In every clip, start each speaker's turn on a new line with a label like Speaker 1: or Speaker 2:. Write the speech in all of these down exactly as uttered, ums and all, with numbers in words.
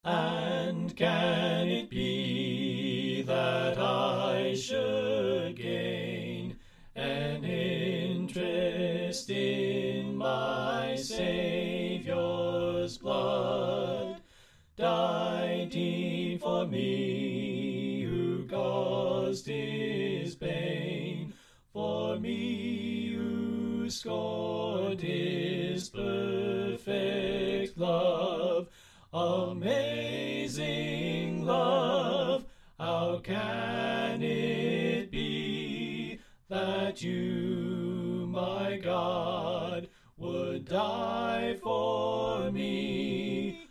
Speaker 1: And can it be that I should gain an interest in my Saviour's blood, died he for me who caused his pain, for me who scorned his perfect love? Amazing love, how can it be that you, my God, would die for me?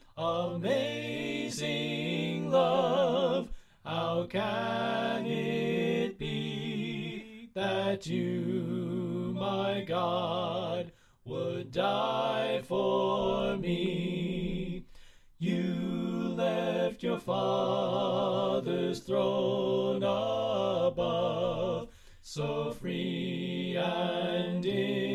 Speaker 1: Amazing love, how can it be that you, my God, would die for me? You left your Father's throne above, so free and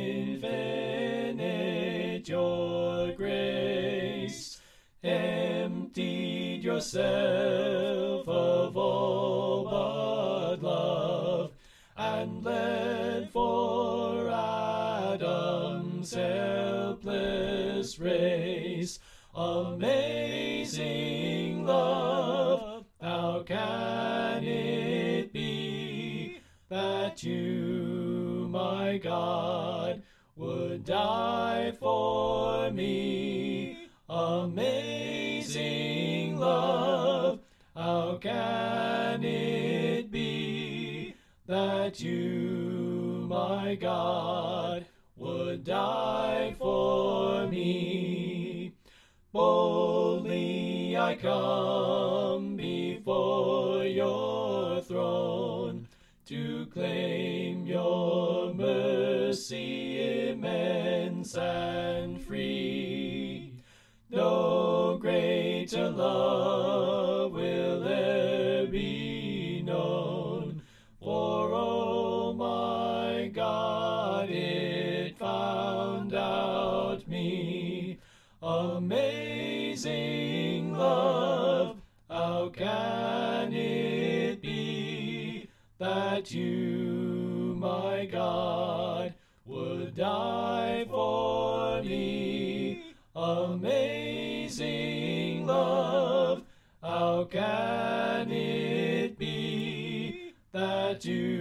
Speaker 1: infinite your grace, emptied yourself of all but love, and bled for Adam's helpless race. Amazing love, how can it be that you, my God, would die for me? Amazing love, how can it be that you, my God, would die for me? Boldly I come before your throne to claim your mercy immense and free. No greater love will e'er be known, for oh my God, it found out me. Amazing love, how can it be that you, my God, would die for me? Amazing love, how can it be that you